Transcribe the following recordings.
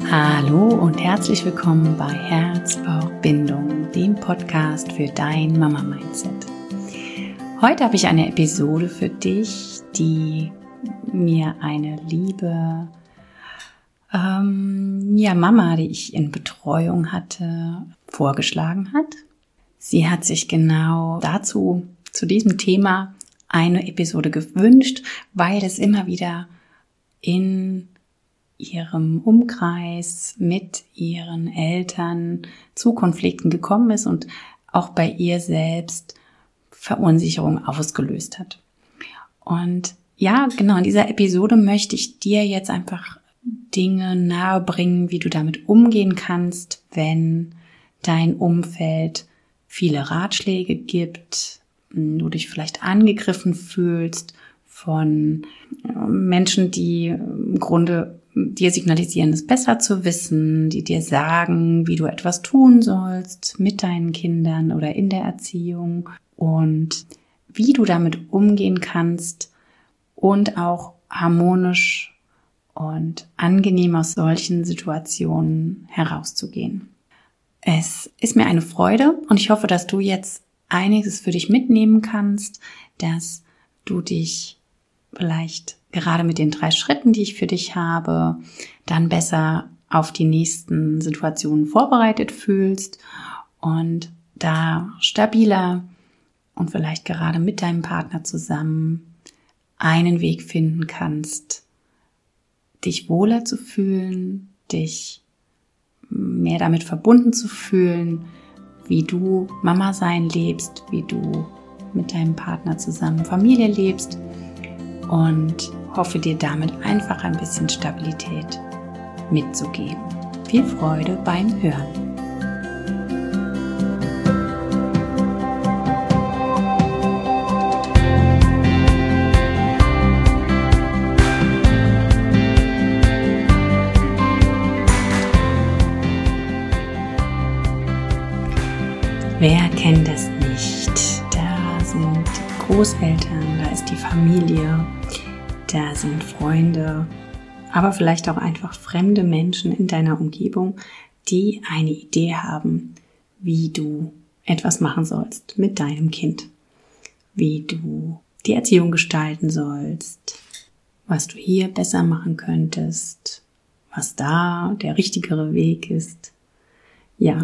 Hallo und herzlich willkommen bei Herz-Bauch-Bindung, dem Podcast für dein Mama-Mindset. Heute habe ich eine Episode für dich, die mir eine liebe Mama, die ich in Betreuung hatte, vorgeschlagen hat. Sie hat sich genau dazu, zu diesem Thema, eine Episode gewünscht, weil es immer wieder in ihrem Umkreis mit ihren Eltern zu Konflikten gekommen ist und auch bei ihr selbst Verunsicherung ausgelöst hat. Und ja, genau, in dieser Episode möchte ich dir jetzt einfach Dinge nahebringen, wie du damit umgehen kannst, wenn dein Umfeld viele Ratschläge gibt, du dich vielleicht angegriffen fühlst von Menschen, die im Grunde dir signalisieren, es besser zu wissen, die dir sagen, wie du etwas tun sollst mit deinen Kindern oder in der Erziehung und wie du damit umgehen kannst und auch harmonisch und angenehm aus solchen Situationen herauszugehen. Es ist mir eine Freude und ich hoffe, dass du jetzt einiges für dich mitnehmen kannst, dass du dich vielleicht gerade mit den 3 Schritten, die ich für dich habe, dann besser auf die nächsten Situationen vorbereitet fühlst und da stabiler und vielleicht gerade mit deinem Partner zusammen einen Weg finden kannst, dich wohler zu fühlen, dich mehr damit verbunden zu fühlen, wie du Mama sein lebst, wie du mit deinem Partner zusammen Familie lebst und hoffe dir damit einfach ein bisschen Stabilität mitzugeben. Viel Freude beim Hören. Wer kennt das nicht? Da sind Großeltern, da ist die Familie, da sind Freunde, aber vielleicht auch einfach fremde Menschen in deiner Umgebung, die eine Idee haben, wie du etwas machen sollst mit deinem Kind, wie du die Erziehung gestalten sollst, was du hier besser machen könntest, was da der richtigere Weg ist. Ja,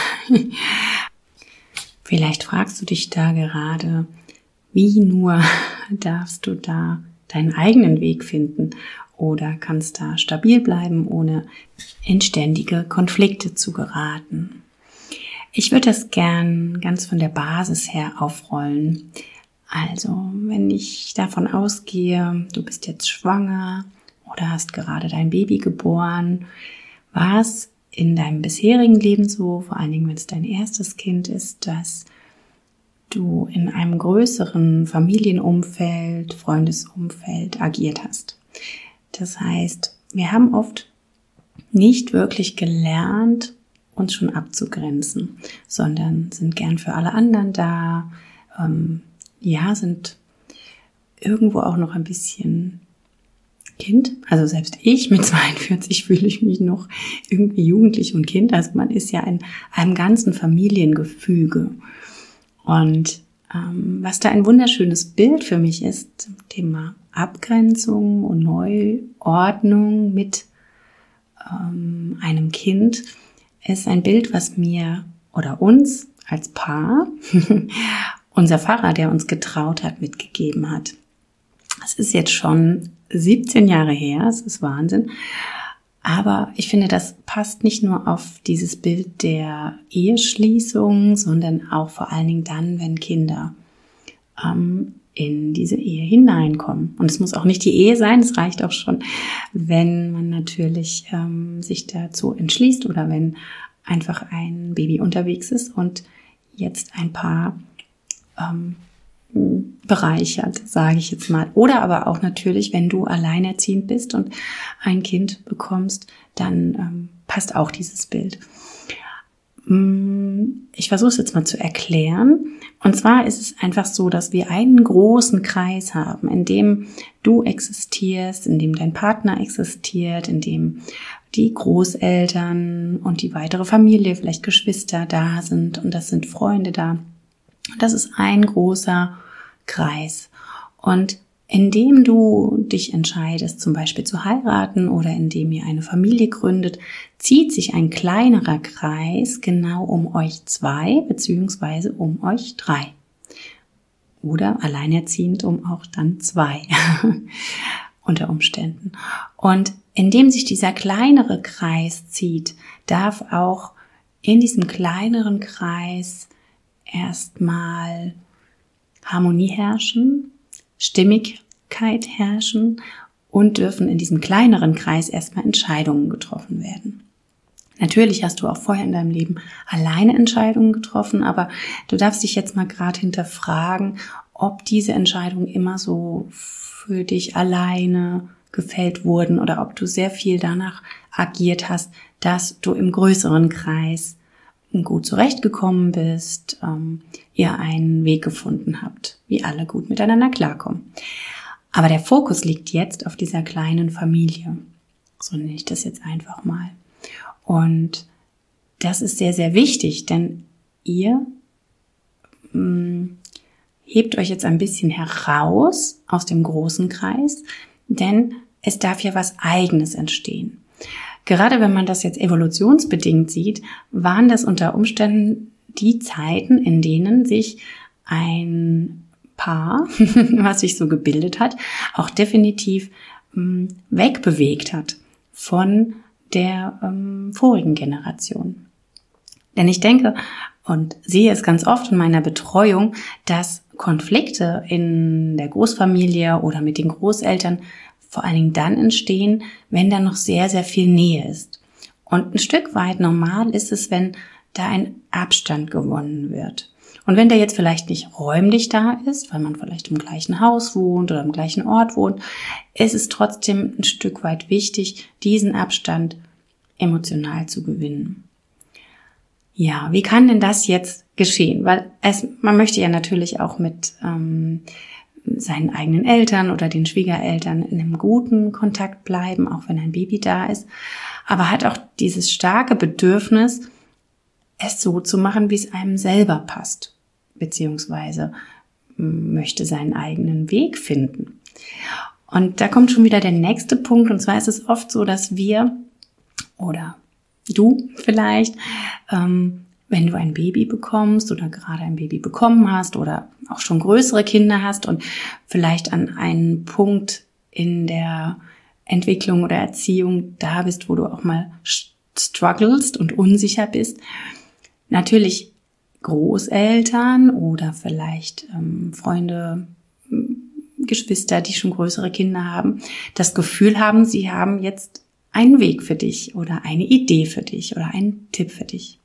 vielleicht fragst du dich da gerade, wie nur darfst du da deinen eigenen Weg finden oder kannst da stabil bleiben, ohne in ständige Konflikte zu geraten. Ich würde das gern ganz von der Basis her aufrollen. Also, wenn ich davon ausgehe, du bist jetzt schwanger oder hast gerade dein Baby geboren, war es in deinem bisherigen Leben so, vor allen Dingen, wenn es dein erstes Kind ist, dass du in einem größeren Familienumfeld, Freundesumfeld agiert hast. Das heißt, wir haben oft nicht wirklich gelernt, uns schon abzugrenzen, sondern sind gern für alle anderen da, sind irgendwo auch noch ein bisschen Kind. Also selbst ich mit 42 fühle ich mich noch irgendwie jugendlich und Kind. Also man ist ja in einem ganzen Familiengefüge. Und was da ein wunderschönes Bild für mich ist, zum Thema Abgrenzung und Neuordnung mit einem Kind, ist ein Bild, was mir oder uns als Paar, unser Pfarrer, der uns getraut hat, mitgegeben hat. Es ist jetzt schon 17 Jahre her, es ist Wahnsinn. Aber ich finde, das passt nicht nur auf dieses Bild der Eheschließung, sondern auch vor allen Dingen dann, wenn Kinder in diese Ehe hineinkommen. Und es muss auch nicht die Ehe sein, es reicht auch schon, wenn man natürlich sich dazu entschließt oder wenn einfach ein Baby unterwegs ist und jetzt ein Paar bereichert, sage ich jetzt mal. Oder aber auch natürlich, wenn du alleinerziehend bist und ein Kind bekommst, dann passt auch dieses Bild. Ich versuche es jetzt mal zu erklären. Und zwar ist es einfach so, dass wir einen großen Kreis haben, in dem du existierst, in dem dein Partner existiert, in dem die Großeltern und die weitere Familie, vielleicht Geschwister da sind und das sind Freunde da. Das ist ein großer Kreis. Und indem du dich entscheidest, zum Beispiel zu heiraten oder indem ihr eine Familie gründet, zieht sich ein kleinerer Kreis genau um euch 2 beziehungsweise um euch 3. Oder alleinerziehend um auch dann 2 unter Umständen. Und indem sich dieser kleinere Kreis zieht, darf auch in diesem kleineren Kreis erstmal Harmonie herrschen, Stimmigkeit herrschen und dürfen in diesem kleineren Kreis erstmal Entscheidungen getroffen werden. Natürlich hast du auch vorher in deinem Leben alleine Entscheidungen getroffen, aber du darfst dich jetzt mal gerade hinterfragen, ob diese Entscheidungen immer so für dich alleine gefällt wurden oder ob du sehr viel danach agiert hast, dass du im größeren Kreis gut zurechtgekommen bist, ihr einen Weg gefunden habt, wie alle gut miteinander klarkommen. Aber der Fokus liegt jetzt auf dieser kleinen Familie. So nenne ich das jetzt einfach mal. Und das ist sehr, sehr wichtig, denn ihr hebt euch jetzt ein bisschen heraus aus dem großen Kreis, denn es darf ja was Eigenes entstehen. Gerade wenn man das jetzt evolutionsbedingt sieht, waren das unter Umständen die Zeiten, in denen sich ein Paar, was sich so gebildet hat, auch definitiv wegbewegt hat von der vorigen Generation. Denn ich denke und sehe es ganz oft in meiner Betreuung, dass Konflikte in der Großfamilie oder mit den Großeltern vor allen Dingen dann entstehen, wenn da noch sehr, sehr viel Nähe ist. Und ein Stück weit normal ist es, wenn da ein Abstand gewonnen wird. Und wenn der jetzt vielleicht nicht räumlich da ist, weil man vielleicht im gleichen Haus wohnt oder im gleichen Ort wohnt, ist es trotzdem ein Stück weit wichtig, diesen Abstand emotional zu gewinnen. Ja, wie kann denn das jetzt geschehen? Weil man möchte ja natürlich auch mit seinen eigenen Eltern oder den Schwiegereltern in einem guten Kontakt bleiben, auch wenn ein Baby da ist, aber hat auch dieses starke Bedürfnis, es so zu machen, wie es einem selber passt, beziehungsweise möchte seinen eigenen Weg finden. Und da kommt schon wieder der nächste Punkt, und zwar ist es oft so, dass wir oder du vielleicht, wenn du ein Baby bekommst oder gerade ein Baby bekommen hast oder auch schon größere Kinder hast und vielleicht an einen Punkt in der Entwicklung oder Erziehung da bist, wo du auch mal strugglest und unsicher bist, natürlich Großeltern oder vielleicht Freunde, Geschwister, die schon größere Kinder haben, das Gefühl haben, sie haben jetzt einen Weg für dich oder eine Idee für dich oder einen Tipp für dich.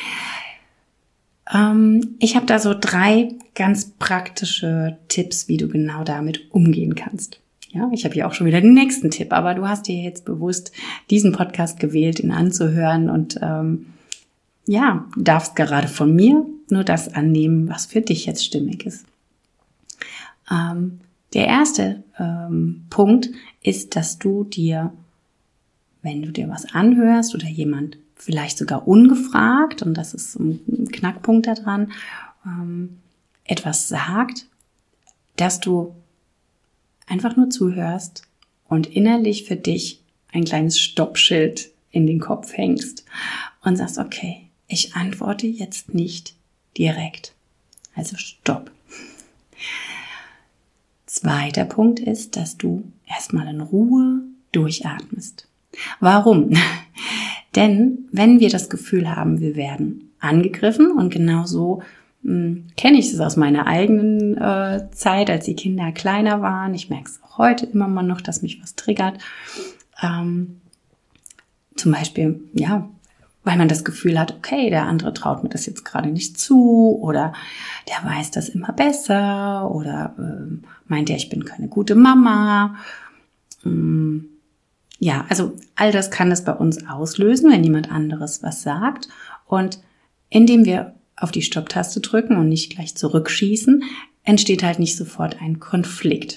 Ich habe da so 3 ganz praktische Tipps, wie du genau damit umgehen kannst. Ja, ich habe hier auch schon wieder den nächsten Tipp, aber du hast dir jetzt bewusst diesen Podcast gewählt, ihn anzuhören und darfst gerade von mir nur das annehmen, was für dich jetzt stimmig ist. Der erste Punkt ist, dass du dir, wenn du dir was anhörst oder jemand vielleicht sogar ungefragt, und das ist ein Knackpunkt daran, etwas sagt, dass du einfach nur zuhörst und innerlich für dich ein kleines Stoppschild in den Kopf hängst und sagst, okay, ich antworte jetzt nicht direkt. Also stopp. Zweiter Punkt ist, dass du erstmal in Ruhe durchatmest. Warum? Denn wenn wir das Gefühl haben, wir werden angegriffen, und genauso kenne ich es aus meiner eigenen Zeit, als die Kinder kleiner waren. Ich merke es auch heute immer mal noch, dass mich was triggert. Zum Beispiel, weil man das Gefühl hat, okay, der andere traut mir das jetzt gerade nicht zu oder der weiß das immer besser oder meint er, ich bin keine gute Mama. Also all das kann es bei uns auslösen, wenn jemand anderes was sagt. Und indem wir auf die Stopptaste drücken und nicht gleich zurückschießen, entsteht halt nicht sofort ein Konflikt.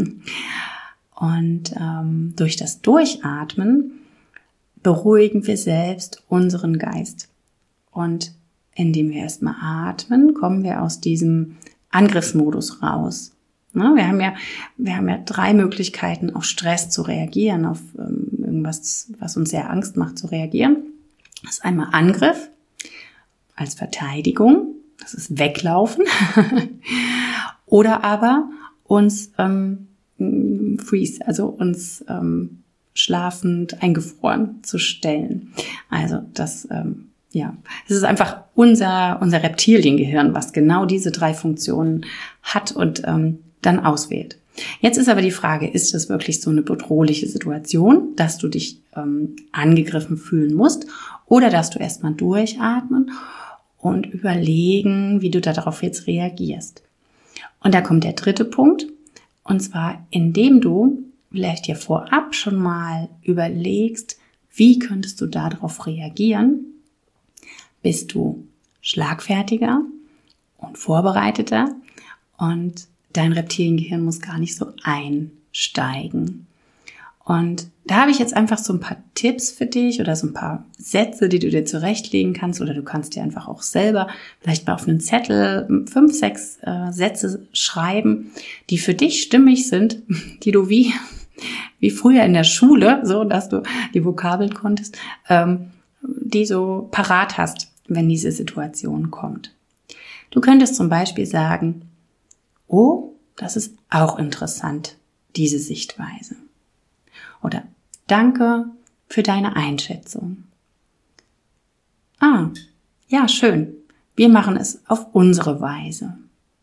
Und durch das Durchatmen beruhigen wir selbst unseren Geist. Und indem wir erstmal atmen, kommen wir aus diesem Angriffsmodus raus. Wir haben ja 3 Möglichkeiten, auf Stress zu reagieren, auf irgendwas, was uns sehr Angst macht, zu reagieren. Das ist einmal Angriff als Verteidigung, das ist Weglaufen, oder aber uns freeze, also uns schlafend eingefroren zu stellen. Also das ist einfach unser Reptiliengehirn, was genau diese 3 Funktionen hat und dann auswählt. Jetzt ist aber die Frage, ist es wirklich so eine bedrohliche Situation, dass du dich angegriffen fühlen musst, oder dass du erstmal durchatmen und überlegen, wie du darauf jetzt reagierst. Und da kommt der 3. Punkt, und zwar, indem du vielleicht dir vorab schon mal überlegst, wie könntest du darauf reagieren, bist du schlagfertiger und vorbereiteter und dein Reptiliengehirn muss gar nicht so einsteigen. Und da habe ich jetzt einfach so ein paar Tipps für dich oder so ein paar Sätze, die du dir zurechtlegen kannst, oder du kannst dir einfach auch selber vielleicht mal auf einen Zettel 5, 6 Sätze schreiben, die für dich stimmig sind, die du wie früher in der Schule, so dass du die Vokabeln konntest, die so parat hast, wenn diese Situation kommt. Du könntest zum Beispiel sagen, oh, das ist auch interessant, diese Sichtweise. Oder danke für deine Einschätzung. Ah, ja, schön. Wir machen es auf unsere Weise.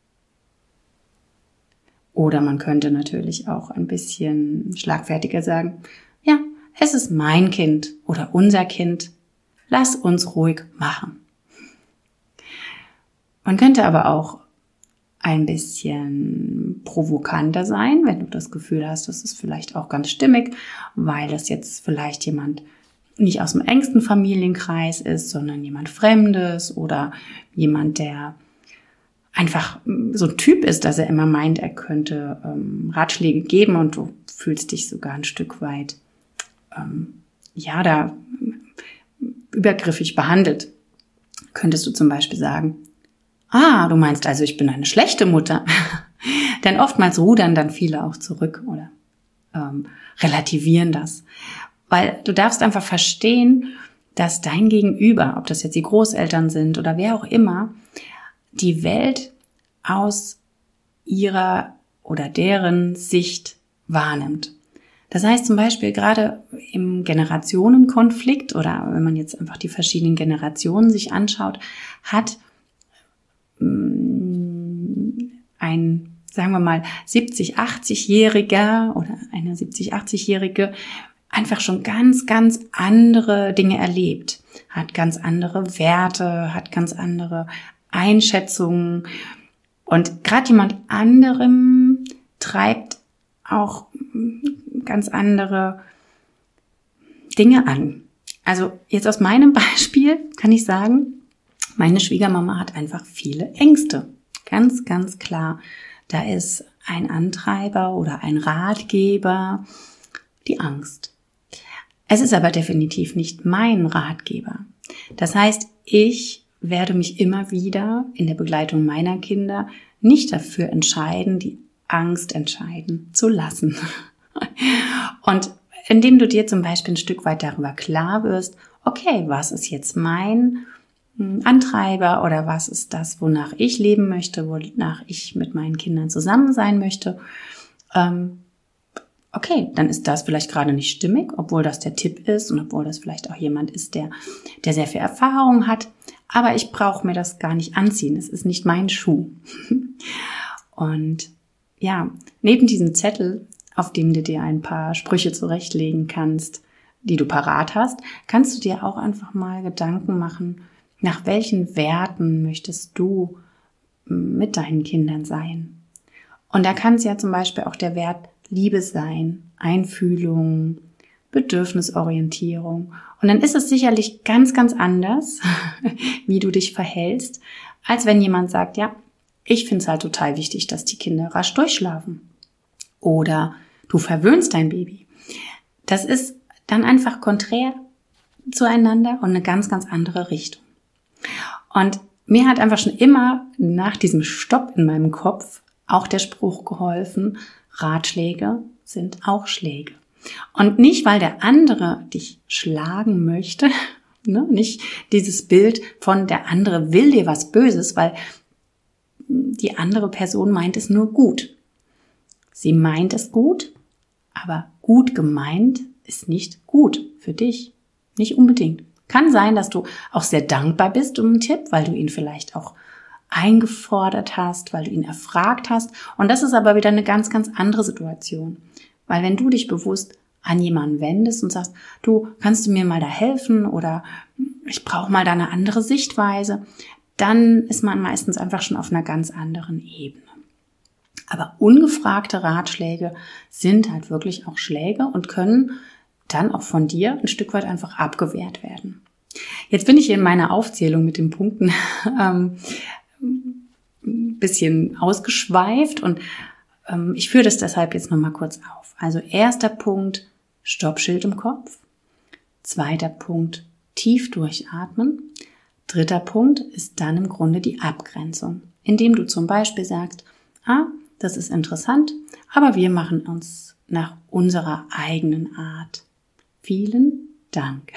Oder man könnte natürlich auch ein bisschen schlagfertiger sagen, ja, es ist mein Kind oder unser Kind. Lass uns ruhig machen. Man könnte aber auch ein bisschen provokanter sein, wenn du das Gefühl hast, das ist vielleicht auch ganz stimmig, weil das jetzt vielleicht jemand nicht aus dem engsten Familienkreis ist, sondern jemand Fremdes oder jemand, der einfach so ein Typ ist, dass er immer meint, er könnte Ratschläge geben und du fühlst dich sogar ein Stück weit da übergriffig behandelt. Könntest du zum Beispiel sagen, du meinst also, ich bin eine schlechte Mutter. Denn oftmals rudern dann viele auch zurück oder relativieren das. Weil du darfst einfach verstehen, dass dein Gegenüber, ob das jetzt die Großeltern sind oder wer auch immer, die Welt aus ihrer oder deren Sicht wahrnimmt. Das heißt zum Beispiel gerade im Generationenkonflikt oder wenn man jetzt einfach die verschiedenen Generationen sich anschaut, hat ein, sagen wir mal, 70-, 80-Jähriger oder eine 70-, 80-Jährige einfach schon ganz, ganz andere Dinge erlebt, hat ganz andere Werte, hat ganz andere Einschätzungen und gerade jemand anderem treibt auch ganz andere Dinge an. Also jetzt aus meinem Beispiel kann ich sagen, meine Schwiegermama hat einfach viele Ängste. Ganz, ganz klar. Da ist ein Antreiber oder ein Ratgeber die Angst. Es ist aber definitiv nicht mein Ratgeber. Das heißt, ich werde mich immer wieder in der Begleitung meiner Kinder nicht dafür entscheiden, die Angst entscheiden zu lassen. Und indem du dir zum Beispiel ein Stück weit darüber klar wirst, okay, was ist jetzt mein Antreiber oder was ist das, wonach ich leben möchte, wonach ich mit meinen Kindern zusammen sein möchte, okay, dann ist das vielleicht gerade nicht stimmig, obwohl das der Tipp ist und obwohl das vielleicht auch jemand ist, der sehr viel Erfahrung hat, aber ich brauche mir das gar nicht anziehen, es ist nicht mein Schuh. Und ja, neben diesem Zettel, auf dem du dir ein paar Sprüche zurechtlegen kannst, die du parat hast, kannst du dir auch einfach mal Gedanken machen, nach welchen Werten möchtest du mit deinen Kindern sein? Und da kann es ja zum Beispiel auch der Wert Liebe sein, Einfühlung, Bedürfnisorientierung. Und dann ist es sicherlich ganz, ganz anders, wie du dich verhältst, als wenn jemand sagt, ja, ich finde es halt total wichtig, dass die Kinder rasch durchschlafen. Oder du verwöhnst dein Baby. Das ist dann einfach konträr zueinander und eine ganz, ganz andere Richtung. Und mir hat einfach schon immer nach diesem Stopp in meinem Kopf auch der Spruch geholfen, Ratschläge sind auch Schläge. Und nicht, weil der andere dich schlagen möchte, ne? Nicht dieses Bild von der andere will dir was Böses, weil die andere Person meint es nur gut. Sie meint es gut, aber gut gemeint ist nicht gut für dich. Nicht unbedingt. Kann sein, dass du auch sehr dankbar bist um einen Tipp, weil du ihn vielleicht auch eingefordert hast, weil du ihn erfragt hast. Und das ist aber wieder eine ganz, ganz andere Situation. Weil wenn du dich bewusst an jemanden wendest und sagst, du, kannst du mir mal da helfen oder ich brauche mal da eine andere Sichtweise, dann ist man meistens einfach schon auf einer ganz anderen Ebene. Aber ungefragte Ratschläge sind halt wirklich auch Schläge und können dann auch von dir ein Stück weit einfach abgewehrt werden. Jetzt bin ich in meiner Aufzählung mit den Punkten ein bisschen ausgeschweift und ich führe das deshalb jetzt nochmal kurz auf. Also erster Punkt, Stoppschild im Kopf. Zweiter Punkt, tief durchatmen. Dritter Punkt ist dann im Grunde die Abgrenzung, indem du zum Beispiel sagst, das ist interessant, aber wir machen uns nach unserer eigenen Art. Vielen Dank.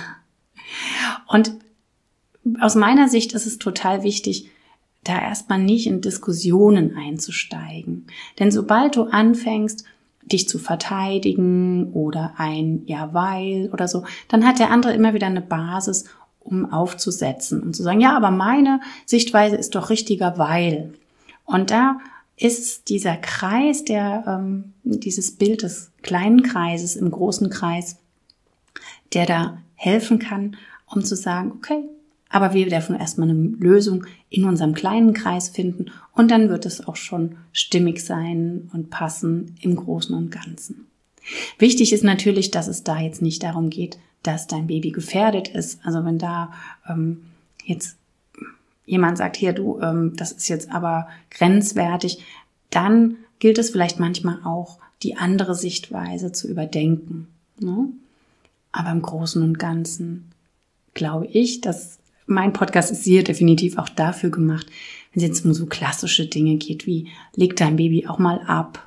Und aus meiner Sicht ist es total wichtig, da erstmal nicht in Diskussionen einzusteigen. Denn sobald du anfängst, dich zu verteidigen oder ein Ja, weil oder so, dann hat der andere immer wieder eine Basis, um aufzusetzen und zu sagen, ja, aber meine Sichtweise ist doch richtiger, weil. Und da ist dieser Kreis, dieses Bild des kleinen Kreises im großen Kreis, der da helfen kann, um zu sagen, okay, aber wir dürfen erstmal eine Lösung in unserem kleinen Kreis finden und dann wird es auch schon stimmig sein und passen im Großen und Ganzen. Wichtig ist natürlich, dass es da jetzt nicht darum geht, dass dein Baby gefährdet ist. Also wenn da jetzt jemand sagt, hier du, das ist jetzt aber grenzwertig, dann gilt es vielleicht manchmal auch, die andere Sichtweise zu überdenken. Ne? Aber im Großen und Ganzen glaube ich, dass mein Podcast ist hier definitiv auch dafür gemacht, wenn es jetzt um so klassische Dinge geht, wie leg dein Baby auch mal ab,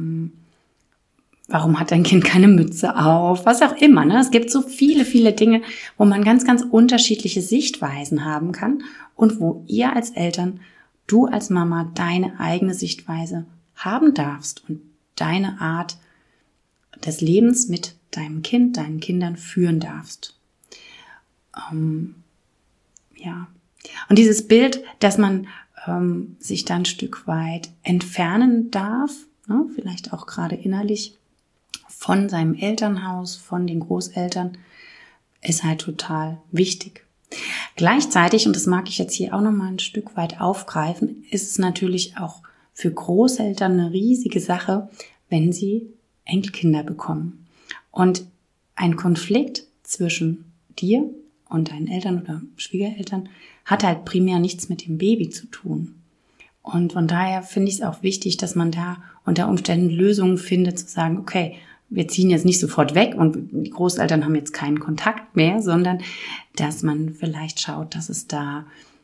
warum hat dein Kind keine Mütze auf, was auch immer. Ne? Es gibt so viele, viele Dinge, wo man ganz, ganz unterschiedliche Sichtweisen haben kann und wo ihr als Eltern, du als Mama deine eigene Sichtweise haben darfst und deine Art des Lebens mit deinem Kind, deinen Kindern führen darfst. Ja. Und dieses Bild, dass man sich dann ein Stück weit entfernen darf, ne, vielleicht auch gerade innerlich von seinem Elternhaus, von den Großeltern, ist halt total wichtig. Gleichzeitig, und das mag ich jetzt hier auch nochmal ein Stück weit aufgreifen, ist es natürlich auch für Großeltern eine riesige Sache, wenn sie Enkelkinder bekommen. Und ein Konflikt zwischen dir und deinen Eltern oder Schwiegereltern hat halt primär nichts mit dem Baby zu tun. Und von daher finde ich es auch wichtig, dass man da unter Umständen Lösungen findet, zu sagen, okay, wir ziehen jetzt nicht sofort weg und die Großeltern haben jetzt keinen Kontakt mehr, sondern dass man vielleicht schaut, dass es da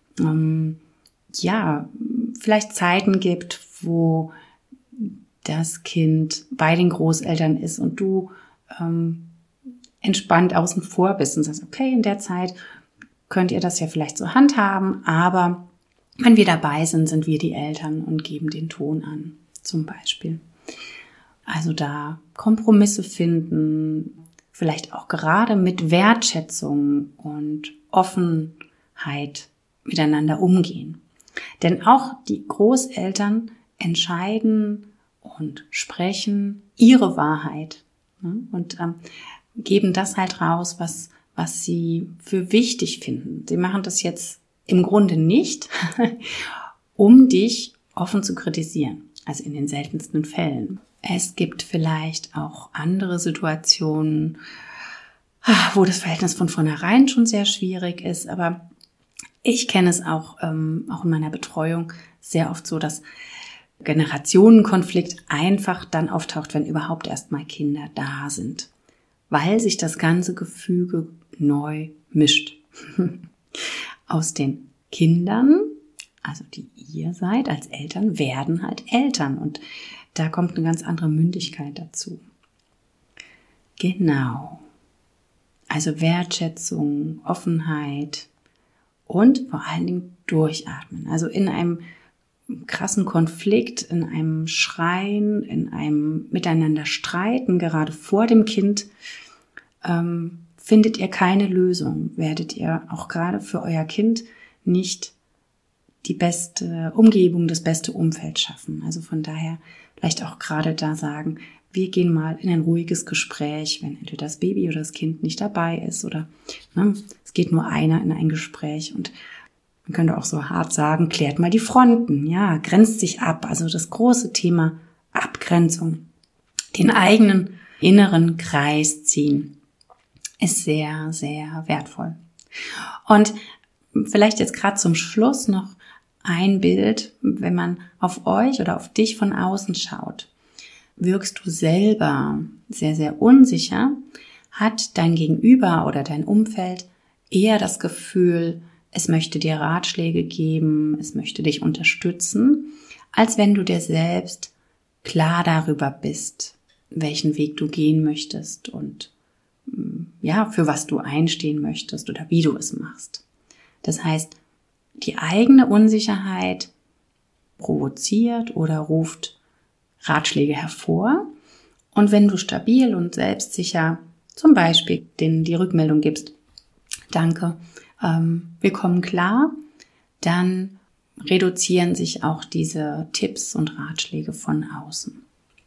vielleicht Zeiten gibt, wo das Kind bei den Großeltern ist und du entspannt außen vor bist und sagst, okay, in der Zeit könnt ihr das ja vielleicht so handhaben, aber wenn wir dabei sind, sind wir die Eltern und geben den Ton an, zum Beispiel. Also da Kompromisse finden, vielleicht auch gerade mit Wertschätzung und Offenheit miteinander umgehen. Denn auch die Großeltern entscheiden und sprechen ihre Wahrheit, ne? Und geben das halt raus, was sie für wichtig finden. Sie machen das jetzt im Grunde nicht, um dich offen zu kritisieren. Also in den seltensten Fällen. Es gibt vielleicht auch andere Situationen, wo das Verhältnis von vornherein schon sehr schwierig ist. Aber ich kenne es auch in meiner Betreuung sehr oft so, dass Generationenkonflikt einfach dann auftaucht, wenn überhaupt erstmal Kinder da sind, weil sich das ganze Gefüge neu mischt. Aus den Kindern, also die ihr seid als Eltern, werden halt Eltern und da kommt eine ganz andere Mündigkeit dazu. Genau. Also Wertschätzung, Offenheit und vor allen Dingen durchatmen. Also in einem krassen Konflikt, in einem Schreien, in einem Miteinander streiten, gerade vor dem Kind, findet ihr keine Lösung, werdet ihr auch gerade für euer Kind nicht die beste Umgebung, das beste Umfeld schaffen. Also von daher vielleicht auch gerade da sagen, wir gehen mal in ein ruhiges Gespräch, wenn entweder das Baby oder das Kind nicht dabei ist oder es geht nur einer in ein Gespräch und man könnte auch so hart sagen, klärt mal die Fronten, ja, grenzt sich ab. Also das große Thema Abgrenzung, den eigenen inneren Kreis ziehen, ist sehr, sehr wertvoll. Und vielleicht jetzt gerade zum Schluss noch ein Bild, wenn man auf euch oder auf dich von außen schaut. Wirkst du selber sehr, sehr unsicher, hat dein Gegenüber oder dein Umfeld eher das Gefühl, es möchte dir Ratschläge geben, es möchte dich unterstützen, als wenn du dir selbst klar darüber bist, welchen Weg du gehen möchtest und ja, für was du einstehen möchtest oder wie du es machst. Das heißt, die eigene Unsicherheit provoziert oder ruft Ratschläge hervor. Und wenn du stabil und selbstsicher zum Beispiel denen die Rückmeldung gibst, danke, wir kommen klar, dann reduzieren sich auch diese Tipps und Ratschläge von außen.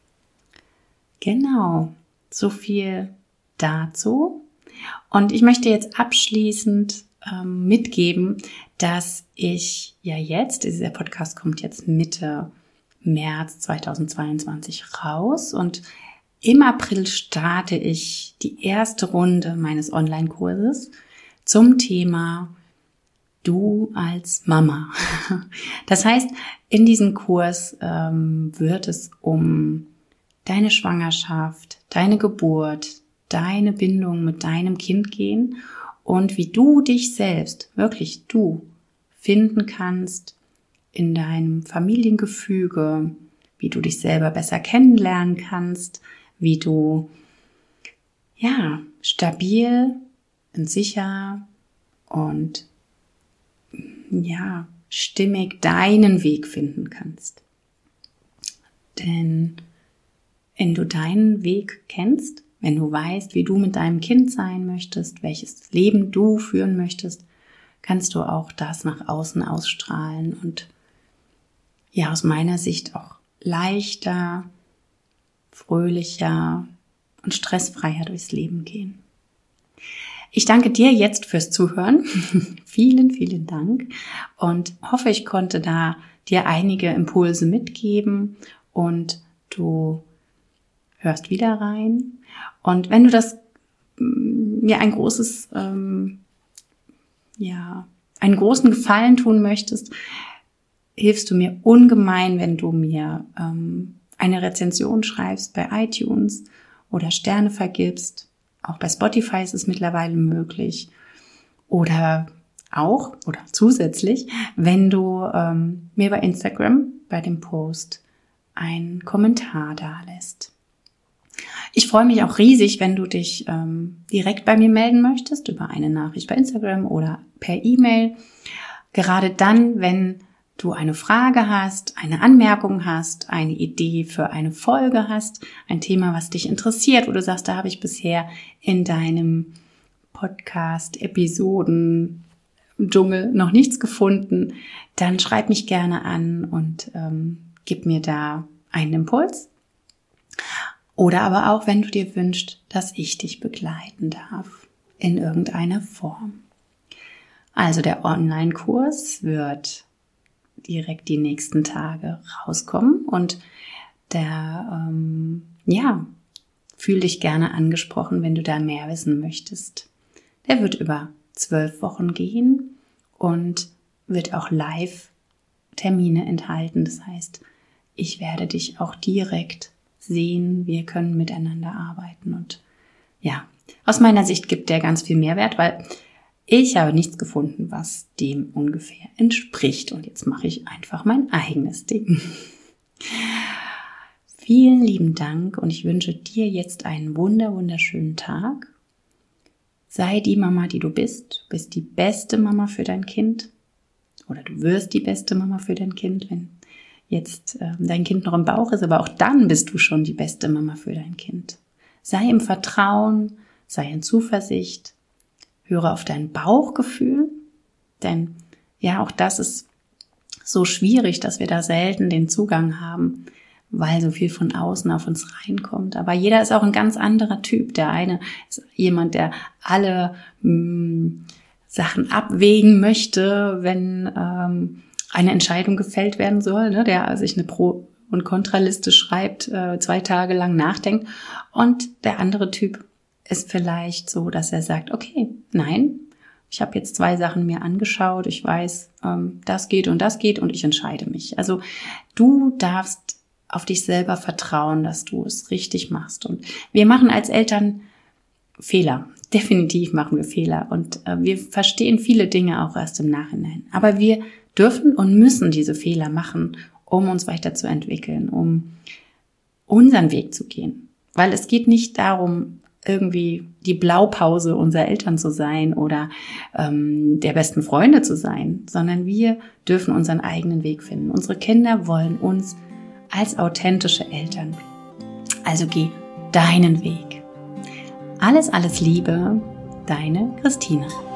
Genau, so viel dazu. Und ich möchte jetzt abschließend mitgeben, dass ich ja jetzt, dieser Podcast kommt jetzt Mitte März 2022 raus und im April starte ich die erste Runde meines Online-Kurses zum Thema Du als Mama. Das heißt, in diesem Kurs wird es um deine Schwangerschaft, deine Geburt, deine Bindung mit deinem Kind gehen und wie du dich selbst, wirklich du, finden kannst in deinem Familiengefüge, wie du dich selber besser kennenlernen kannst, wie du ja stabil und sicher und ja stimmig deinen Weg finden kannst. Denn wenn du deinen Weg kennst, wenn du weißt, wie du mit deinem Kind sein möchtest, welches Leben du führen möchtest, kannst du auch das nach außen ausstrahlen und ja, aus meiner Sicht auch leichter, fröhlicher und stressfreier durchs Leben gehen. Ich danke dir jetzt fürs Zuhören. Vielen, vielen Dank und hoffe, ich konnte da dir einige Impulse mitgeben und du hörst wieder rein. Und wenn du das mir einen großen Gefallen tun möchtest, hilfst du mir ungemein, wenn du mir eine Rezension schreibst bei iTunes oder Sterne vergibst. Auch bei Spotify ist es mittlerweile möglich. Oder zusätzlich, wenn du mir bei Instagram bei dem Post einen Kommentar dalässt. Ich freue mich auch riesig, wenn du dich direkt bei mir melden möchtest, über eine Nachricht bei Instagram oder per E-Mail. Gerade dann, wenn du eine Frage hast, eine Anmerkung hast, eine Idee für eine Folge hast, ein Thema, was dich interessiert, oder du sagst, da habe ich bisher in deinem Podcast-Episoden-Dschungel noch nichts gefunden, dann schreib mich gerne an und gib mir da einen Impuls. Oder aber auch, wenn du dir wünschst, dass ich dich begleiten darf in irgendeiner Form. Also der Online-Kurs wird direkt die nächsten Tage rauskommen und fühl dich gerne angesprochen, wenn du da mehr wissen möchtest. Der wird über 12 Wochen gehen und wird auch Live-Termine enthalten. Das heißt, ich werde dich auch direkt sehen. Wir können miteinander arbeiten. Und ja, aus meiner Sicht gibt der ganz viel Mehrwert, weil ich habe nichts gefunden, was dem ungefähr entspricht. Und jetzt mache ich einfach mein eigenes Ding. Vielen lieben Dank und ich wünsche dir jetzt einen wunderschönen Tag. Sei die Mama, die du bist. Du bist die beste Mama für dein Kind. Oder du wirst die beste Mama für dein Kind, wenn jetzt dein Kind noch im Bauch ist. Aber auch dann bist du schon die beste Mama für dein Kind. Sei im Vertrauen, sei in Zuversicht. Höre auf dein Bauchgefühl. Denn ja, auch das ist so schwierig, dass wir da selten den Zugang haben, weil so viel von außen auf uns reinkommt. Aber jeder ist auch ein ganz anderer Typ. Der eine ist jemand, der alle Sachen abwägen möchte, wenn eine Entscheidung gefällt werden soll, ne? Der sich eine Pro- und Kontraliste schreibt, 2 Tage lang nachdenkt. Und der andere Typ ist vielleicht so, dass er sagt, okay, nein, ich habe jetzt 2 Sachen mir angeschaut, ich weiß, das geht und ich entscheide mich. Also du darfst auf dich selber vertrauen, dass du es richtig machst. Und wir machen als Eltern Fehler. Definitiv machen wir Fehler. Und wir verstehen viele Dinge auch erst im Nachhinein. Aber wir dürfen und müssen diese Fehler machen, um uns weiterzuentwickeln, um unseren Weg zu gehen. Weil es geht nicht darum, irgendwie die Blaupause unserer Eltern zu sein oder der besten Freunde zu sein, sondern wir dürfen unseren eigenen Weg finden. Unsere Kinder wollen uns als authentische Eltern. Also geh deinen Weg. Alles Liebe, deine Christina.